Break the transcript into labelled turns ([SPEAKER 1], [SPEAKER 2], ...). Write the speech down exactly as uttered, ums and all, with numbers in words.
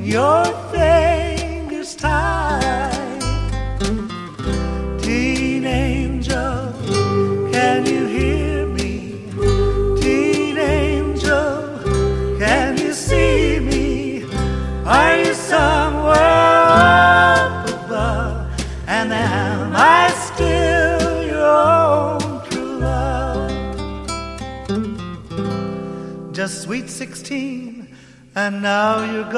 [SPEAKER 1] your fingers tight. Teen angel, can you hear me? Teen angel, can you see me? Are you somewhere up above? And am I still your own true love? Just sweet sixteen, and now you're gone.